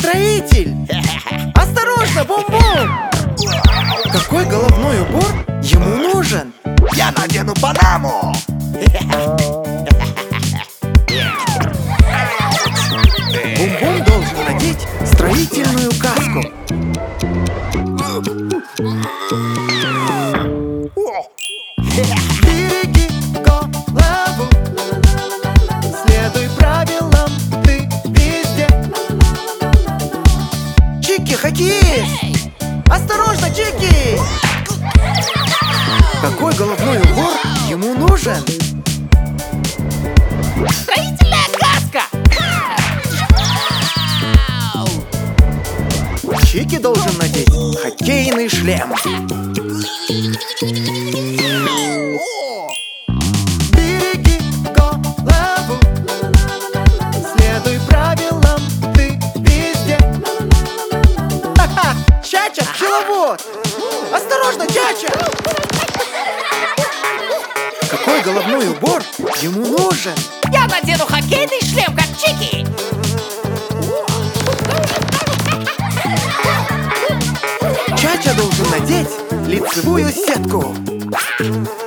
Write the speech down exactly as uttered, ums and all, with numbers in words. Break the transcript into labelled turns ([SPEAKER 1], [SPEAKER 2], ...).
[SPEAKER 1] строитель! Осторожно, Бум-Бум! Какой головной убор ему нужен?
[SPEAKER 2] Я надену панаму!
[SPEAKER 1] Бум-Бум должен надеть строительную каску. Береги голову, следуй правилам ты везде. Чики, хоккеист! Осторожно, Чики! Какой головной убор ему нужен?
[SPEAKER 3] Строительная каска!
[SPEAKER 1] Чики должен надеть хоккейный шлем. Береги голову, следуй правилам ты везде. Ха-ха! Чача, пчеловод! Осторожно, Чача! Какой головной убор ему нужен?
[SPEAKER 3] Я надену хоккейный шлем, как Чики!
[SPEAKER 1] Чача должен надеть лицевую сетку.